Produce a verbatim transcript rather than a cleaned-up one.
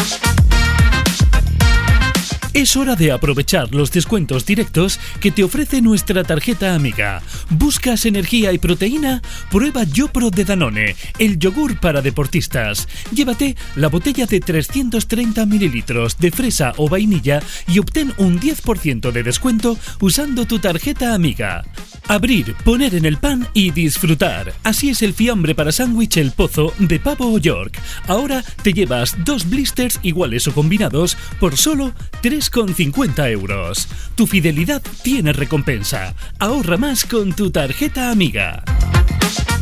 Es hora de aprovechar los descuentos directos que te ofrece nuestra tarjeta amiga. ¿Buscas energía y proteína? Prueba YoPro de Danone, el yogur para deportistas. Llévate la botella de trescientos treinta mililitros de fresa o vainilla y obtén un diez por ciento de descuento usando tu tarjeta amiga. Abrir, poner en el pan y disfrutar. Así es el fiambre para sándwich El Pozo de pavo o York. Ahora te llevas dos blisters iguales o combinados por solo tres con cincuenta euros. Tu fidelidad tiene recompensa. Ahorra más con tu tarjeta amiga.